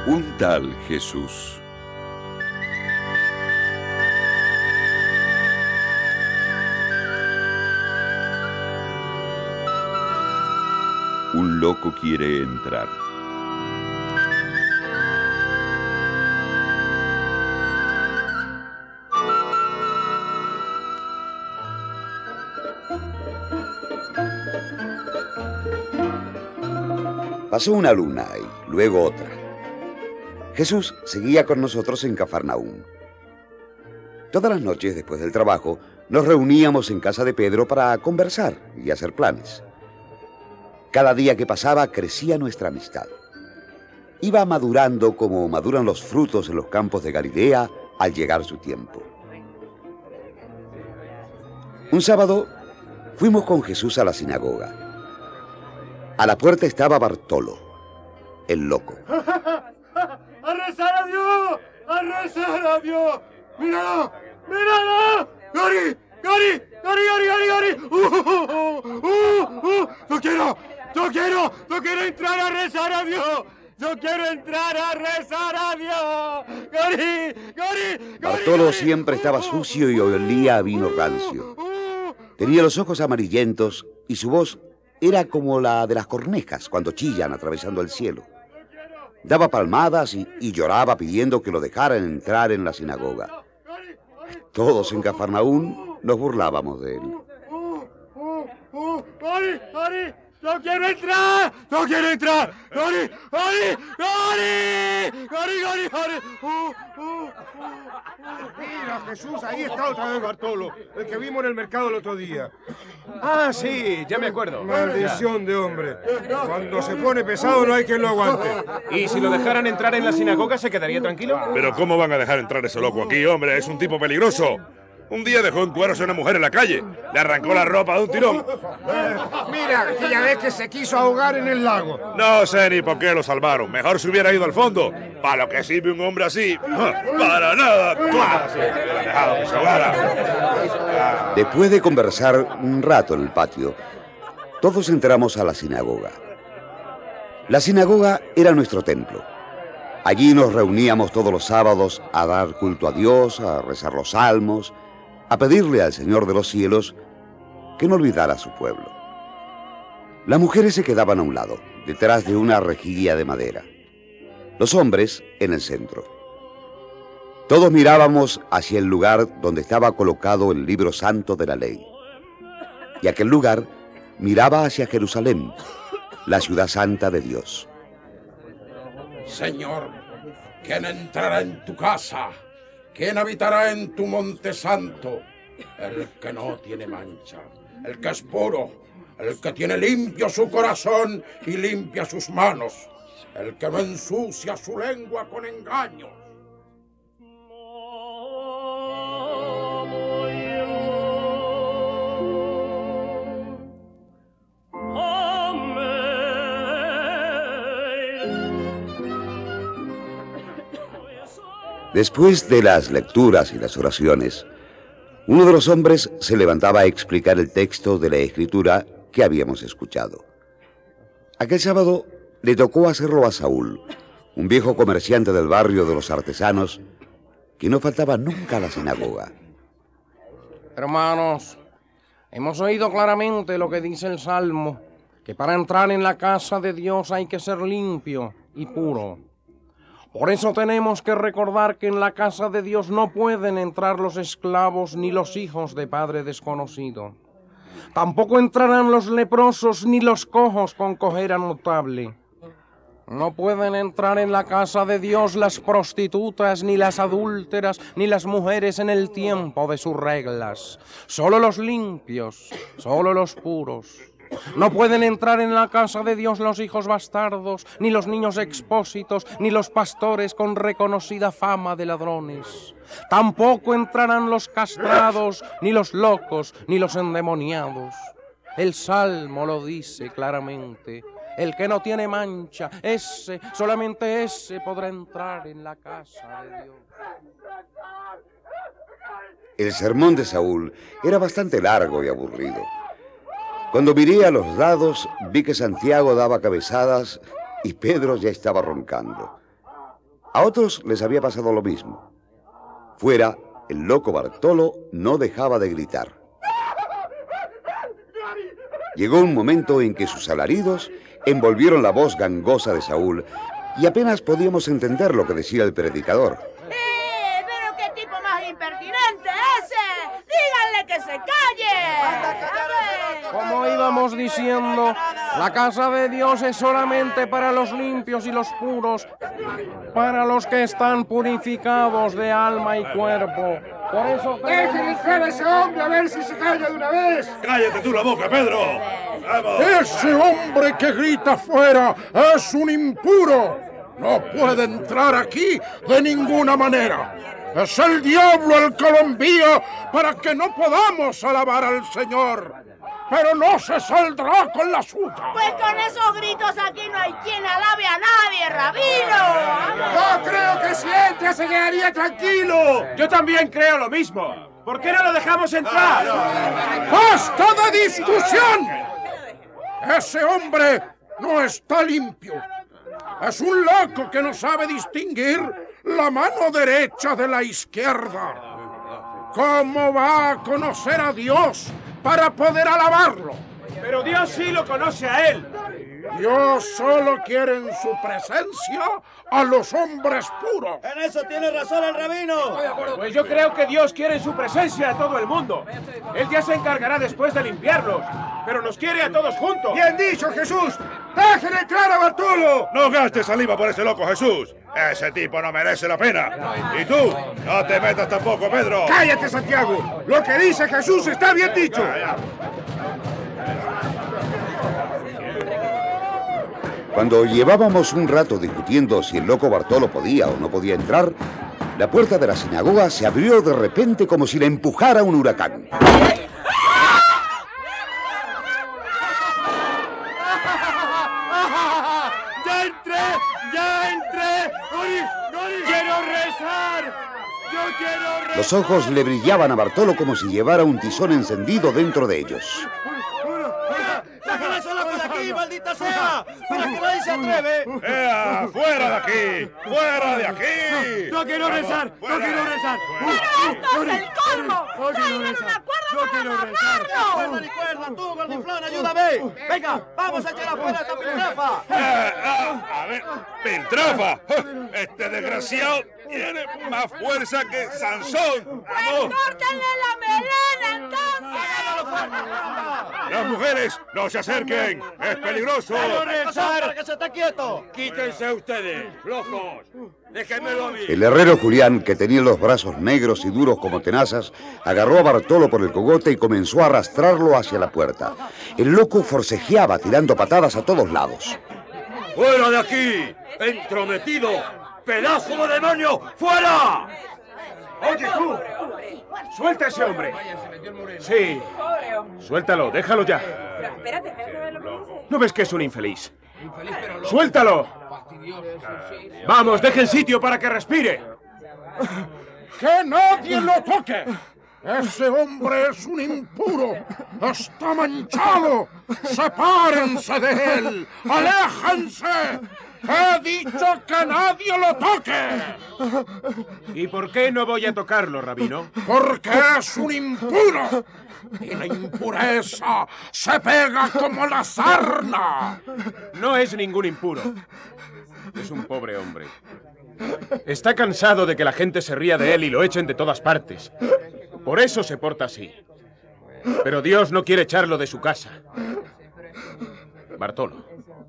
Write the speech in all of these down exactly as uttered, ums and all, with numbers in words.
Un tal Jesús. Un loco quiere entrar. Pasó una luna y luego otra. Jesús seguía con nosotros en Cafarnaúm. Todas las noches, después del trabajo, nos reuníamos en casa de Pedro para conversar y hacer planes. Cada día que pasaba crecía nuestra amistad. Iba madurando como maduran los frutos en los campos de Galilea al llegar su tiempo. Un sábado fuimos con Jesús a la sinagoga. A la puerta estaba Bartolo, el loco. ¡A rezar a Dios! ¡A rezar a Dios! ¡Míralo! ¡Míralo! ¡Gori! ¡Gori! ¡Gori, Gori, Gori, Gori! ¡Uh, uh, uh, uh! ¡Yo quiero! ¡Yo quiero! ¡Yo quiero entrar a rezar a Dios! ¡Yo quiero entrar a rezar a Dios! ¡Gori! ¡Gori! Bartolo siempre estaba sucio y olía a vino rancio. Tenía los ojos amarillentos y su voz era como la de las cornejas cuando chillan atravesando el cielo. Daba palmadas y, y lloraba pidiendo que lo dejaran entrar en la sinagoga. Todos en Cafarnaúm nos burlábamos de él. ¡Gori! ¡Gori! ¡No quiero entrar! ¡No quiero entrar! ¡Gori! ¡Gori! ¡Gori! ¡Gori, Gori, Gori! Uh, uh, uh, Mira, Jesús, ahí está otra vez Bartolo, el que vimos en el mercado el otro día. Ah, sí, ya me acuerdo. Maldición de hombre. Cuando se pone pesado no hay quien lo aguante. ¿Y si lo dejaran entrar en la sinagoga se quedaría tranquilo? Pero ¿cómo van a dejar entrar ese loco aquí, hombre? Es un tipo peligroso. Un día dejó en cueros a una mujer en la calle. Le arrancó la ropa de un tirón. Eh, mira, aquella vez que se quiso ahogar en el lago. No sé ni por qué lo salvaron. Mejor se hubiera ido al fondo. Para lo que sirve un hombre así. Para nada. Claro, sí, hubiera dejado que se ahogara. Después de conversar un rato en el patio, todos entramos a la sinagoga. La sinagoga era nuestro templo. Allí nos reuníamos todos los sábados a dar culto a Dios, a rezar los salmos, a pedirle al Señor de los cielos que no olvidara a su pueblo. Las mujeres se quedaban a un lado, detrás de una rejilla de madera. Los hombres en el centro. Todos mirábamos hacia el lugar donde estaba colocado el libro santo de la ley. Y aquel lugar miraba hacia Jerusalén, la ciudad santa de Dios. Señor, ¿quién entrará en tu casa? ¿Quién habitará en tu monte santo? El que no tiene mancha, el que es puro, el que tiene limpio su corazón y limpia sus manos, el que no ensucia su lengua con engaños. Después de las lecturas y las oraciones, uno de los hombres se levantaba a explicar el texto de la Escritura que habíamos escuchado. Aquel sábado le tocó hacerlo a Saúl, un viejo comerciante del barrio de los artesanos, que no faltaba nunca a la sinagoga. Hermanos, hemos oído claramente lo que dice el Salmo, que para entrar en la casa de Dios hay que ser limpio y puro. Por eso tenemos que recordar que en la casa de Dios no pueden entrar los esclavos ni los hijos de padre desconocido. Tampoco entrarán los leprosos ni los cojos con cojera notable. No pueden entrar en la casa de Dios las prostitutas, ni las adúlteras, ni las mujeres en el tiempo de sus reglas. Solo los limpios, solo los puros. No pueden entrar en la casa de Dios los hijos bastardos, ni los niños expósitos, ni los pastores con reconocida fama de ladrones. Tampoco entrarán los castrados, ni los locos, ni los endemoniados. El Salmo lo dice claramente. El que no tiene mancha, ese, solamente ese podrá entrar en la casa de Dios. El sermón de Saúl era bastante largo y aburrido. Cuando miré a los lados, vi que Santiago daba cabezadas y Pedro ya estaba roncando. A otros les había pasado lo mismo. Fuera, el loco Bartolo no dejaba de gritar. Llegó un momento en que sus alaridos envolvieron la voz gangosa de Saúl y apenas podíamos entender lo que decía el predicador. ¡Eh! ¡Pero qué tipo más impertinente ese! ¡Díganle que se calle! Como íbamos diciendo, la casa de Dios es solamente para los limpios y los puros, para los que están purificados de alma y cuerpo. Por eso... ¡Dejen entrar a ese hombre a ver si se calla de una vez! ¡Cállate tú la boca, Pedro! ¡Vamos! Ese hombre que grita afuera es un impuro. No puede entrar aquí de ninguna manera. Es el diablo el que lo envía para que no podamos alabar al Señor. Pero no se saldrá con la suya. Pues con esos gritos aquí no hay quien alabe a nadie, rabino. ¡No creo que si entra se quedaría tranquilo! Yo también creo lo mismo. ¿Por qué no lo dejamos entrar? ¡Basta de discusión! Ese hombre no está limpio. Es un loco que no sabe distinguir la mano derecha de la izquierda. ¿Cómo va a conocer a Dios para poder alabarlo? Pero Dios sí lo conoce a él. Dios solo quiere en su presencia a los hombres puros. En eso tiene razón el rabino. Pues yo creo que Dios quiere en su presencia a todo el mundo. Él ya se encargará después de limpiarlos, pero nos quiere a todos juntos. ¡Bien dicho, Jesús! ¡Dejen entrar a Bartolo! No gastes saliva por ese loco Jesús. Ese tipo no merece la pena. Y tú, no te metas tampoco, Pedro. ¡Cállate, Santiago! Lo que dice Jesús está bien dicho. Ya, ya. Cuando llevábamos un rato discutiendo si el loco Bartolo podía o no podía entrar, la puerta de la sinagoga se abrió de repente como si la empujara un huracán. ¡Ya entré! ¡Ya entré! ¡Gori! ¡Gori! ¡Quiero rezar! ¡Yo quiero rezar! Los ojos le brillaban a Bartolo como si llevara un tizón encendido dentro de ellos. ¡Saquen esos locos de aquí, maldita sea! ¡Para que nadie se atreve! ¡Ea! ¡Fuera de aquí! ¡Fuera de aquí! ¡No quiero Vamos, rezar! ¡No fuera. quiero rezar! ¡Pero esto es el colmo! ¡Traigan una cuerda para amarrarlo! ¡Cuerda, tú, gordiflón, ayúdame! ¡Venga, vamos a echar afuera a esta piltrafa! Eh, ah, a ver, Piltrafa. Este desgraciado tiene más fuerza que Sansón. ¡Pues ¡Vamos! córtenle la melena, entonces! Las mujeres, no se acerquen. Es peligroso. ¡Quiero rezar! ¡Para que se esté quieto! Quítense ustedes, locos. Déjenmelo a mí. El herrero Julián, que tenía los brazos negros y duros como tenazas, agarró a Bartolo por el cogote y comenzó a arrastrarlo hacia la puerta. El loco forcejeaba tirando patadas a todos lados. ¡Fuera de aquí! ¡Entrometido! ¡Pedazo de demonio! ¡Fuera! Oye, tú. Suelta a ese hombre. Sí. Suéltalo, déjalo ya. ¿No ves que es un infeliz? ¡Suéltalo! Vamos, dejen sitio para que respire. ¡Que nadie lo toque! ¡Ese hombre es un impuro! ¡Está manchado! ¡Sepárense de él! ¡Aléjense! ¡He dicho que nadie lo toque! ¿Y por qué no voy a tocarlo, rabino? Porque es un impuro. Y la impureza se pega como la sarna. No es ningún impuro. Es un pobre hombre. Está cansado de que la gente se ría de él y lo echen de todas partes. Por eso se porta así. Pero Dios no quiere echarlo de su casa. Bartolo.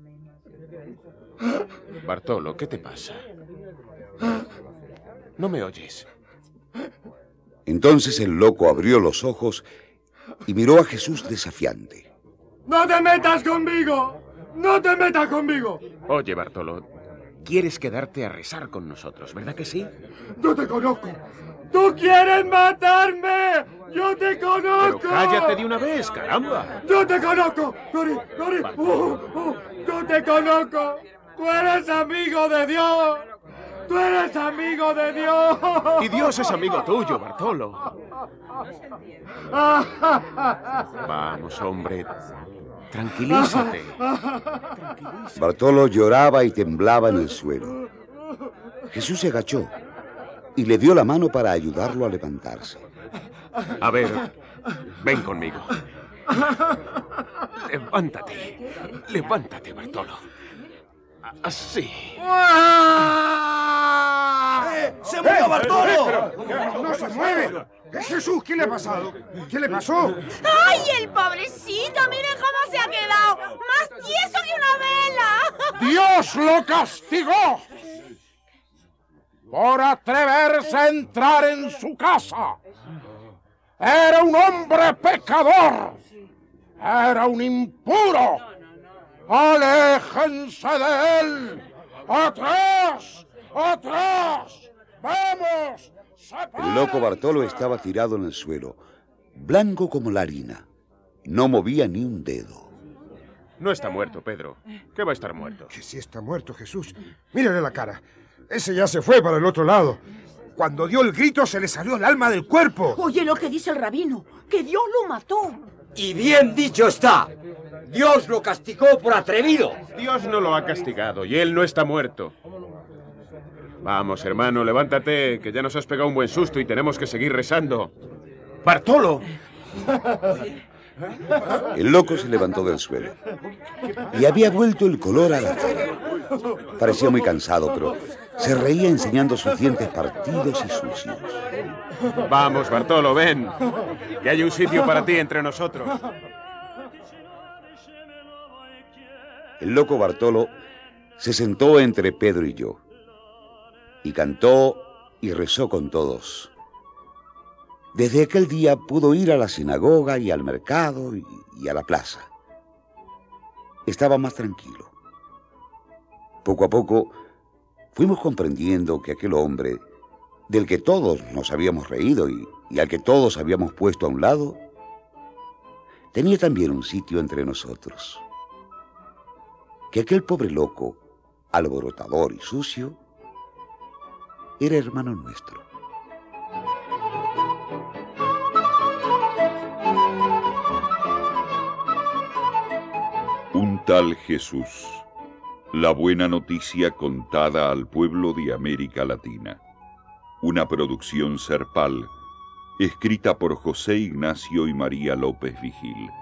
Bartolo, ¿qué te pasa? ¿No me oyes? Entonces el loco abrió los ojos y miró a Jesús desafiante. ¡No te metas conmigo! ¡No te metas conmigo! Oye, Bartolo, quieres quedarte a rezar con nosotros, ¿verdad que sí? ¡Yo te conozco! ¡Tú quieres matarme! ¡Yo te conozco! Pero cállate de una vez, caramba. ¡Yo te conozco! ¡Gori, Gori! Uh, uh, ¡Yo te conozco! ¡Tú eres amigo de Dios! ¡Tú eres amigo de Dios! Y Dios es amigo tuyo, Bartolo. Vamos, hombre. Tranquilízate. Bartolo lloraba y temblaba en el suelo. Jesús se agachó y le dio la mano para ayudarlo a levantarse. A ver, ven conmigo. Levántate. Levántate, Bartolo. Así. ¡Eh! ¡Se murió Bartolo! ¡No se mueve! Jesús, ¿qué le ha pasado? ¿Qué le pasó? ¡Ay, el pobrecito! ¡Miren cómo se ha quedado! ¡Más tieso que una vela! ¡Dios lo castigó! Por atreverse a entrar en su casa. Era un hombre pecador. Era un impuro. ¡Aléjense de él! ¡Atrás! ¡Atrás! ¡Vamos! El loco Bartolo estaba tirado en el suelo, blanco como la harina. No movía ni un dedo. No está muerto, Pedro. ¿Qué va a estar muerto? Que sí está muerto, Jesús. Mírale la cara. Ese ya se fue para el otro lado. Cuando dio el grito se le salió el alma del cuerpo. Oye lo que dice el rabino, que Dios lo mató. Y bien dicho está. Dios lo castigó por atrevido. Dios no lo ha castigado y él no está muerto. Vamos, hermano, levántate, que ya nos has pegado un buen susto y tenemos que seguir rezando. ¡Bartolo! El loco se levantó del suelo y había vuelto el color a la cara. Parecía muy cansado, pero se reía enseñando sus dientes partidos y sucios. Vamos, Bartolo, ven, que hay un sitio para ti entre nosotros. El loco Bartolo se sentó entre Pedro y yo y cantó y rezó con todos. Desde aquel día pudo ir a la sinagoga y al mercado y, y a la plaza. Estaba más tranquilo. Poco a poco fuimos comprendiendo que aquel hombre, del que todos nos habíamos reído y, y al que todos habíamos puesto a un lado, tenía también un sitio entre nosotros. Que aquel pobre loco, alborotador y sucio, era hermano nuestro. Un tal Jesús. La buena noticia contada al pueblo de América Latina. Una producción Serpal, escrita por José Ignacio y María López Vigil.